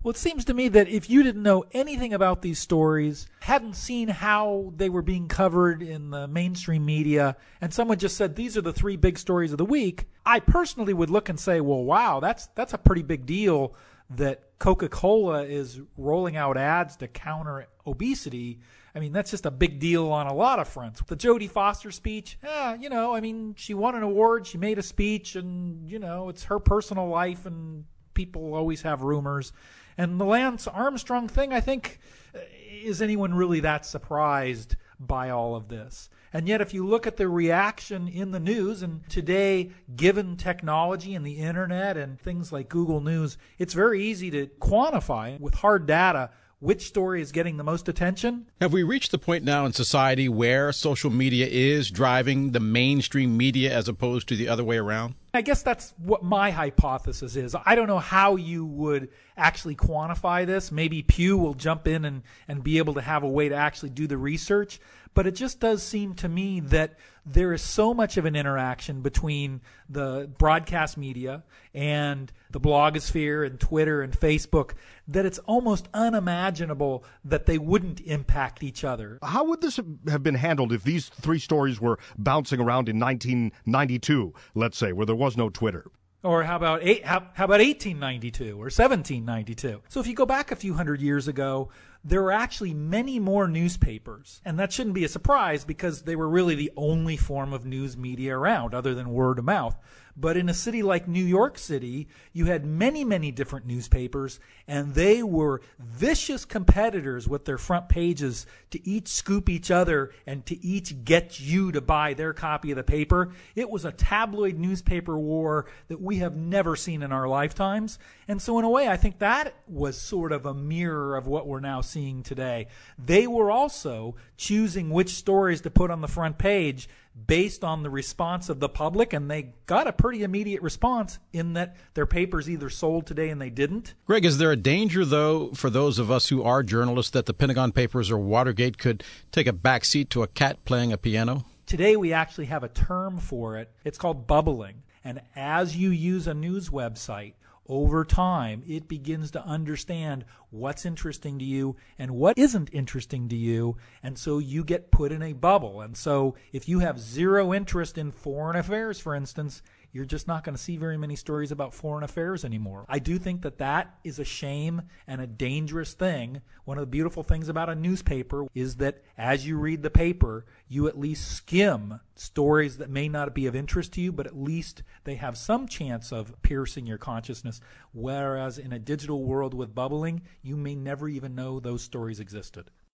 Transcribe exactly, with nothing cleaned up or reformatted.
Well, it seems to me that if you didn't know anything about these stories, hadn't seen how they were being covered in the mainstream media, and someone just said, these are the three big stories of the week, I personally would look and say, well, wow, that's that's a pretty big deal that Coca-Cola is rolling out ads to counter obesity. I mean, that's just a big deal on a lot of fronts. The Jodie Foster speech, eh, you know, I mean, she won an award, she made a speech, and, you know, it's her personal life, and people always have rumors. And the Lance Armstrong thing, I think, is anyone really that surprised by all of this? And yet, if you look at the reaction in the news, and today, given technology and the internet and things like Google News, it's very easy to quantify with hard data which story is getting the most attention. Have we reached the point now in society where social media is driving the mainstream media as opposed to the other way around? I guess that's what my hypothesis is. I don't know how you would actually quantify this. Maybe Pew will jump in and, and be able to have a way to actually do the research. But it just does seem to me that there is so much of an interaction between the broadcast media and the blogosphere and Twitter and Facebook that it's almost unimaginable that they wouldn't impact each other. How would this have been handled if these three stories were bouncing around in nineteen ninety-two, let's say, where there was no Twitter? Or how about eight, how, how about eighteen ninety-two or seventeen ninety-two? So if you go back a few hundred years ago, there were actually many more newspapers. And that shouldn't be a surprise because they were really the only form of news media around other than word of mouth. But in a city like New York City, you had many, many different newspapers, and they were vicious competitors with their front pages to each scoop each other and to each get you to buy their copy of the paper. It was a tabloid newspaper war that we have never seen in our lifetimes. And so in a way, I think that was sort of a mirror of what we're now seeing today. They were also choosing which stories to put on the front page based on the response of the public, and they got a pretty immediate response in that their papers either sold today and they didn't. Greg, is there a danger, though, for those of us who are journalists that the Pentagon Papers or Watergate could take a backseat to a cat playing a piano? Today we actually have a term for it. It's called bubbling. And as you use a news website, over time, it begins to understand what's interesting to you and what isn't interesting to you, and so you get put in a bubble. And so if you have zero interest in foreign affairs, for instance, you're just not going to see very many stories about foreign affairs anymore. I do think that that is a shame and a dangerous thing. One of the beautiful things about a newspaper is that as you read the paper, you at least skim stories that may not be of interest to you, but at least they have some chance of piercing your consciousness. Whereas in a digital world with bubbling, you may never even know those stories existed.